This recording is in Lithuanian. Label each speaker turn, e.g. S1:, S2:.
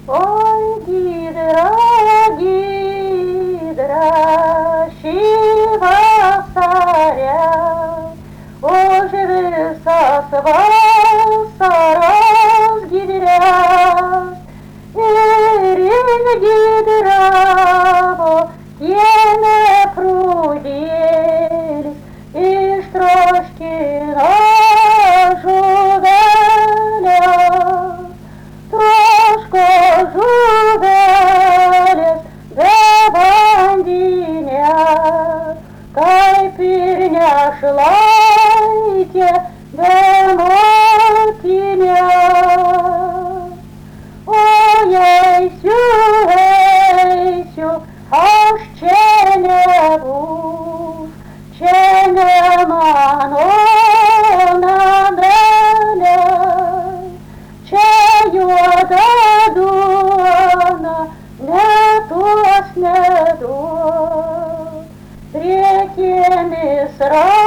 S1: Ой, гидра, щива царя, оже высасывался разгидря, гидраво, tiene prudelis, iš troškino žuvelės, troško žuvelės be vandenės, kaip ir nešlaitė be motinės. O eisiu, aš čia nebus, čia ne mano namelė, čia juoda duona, neduos, neduos, priekėmis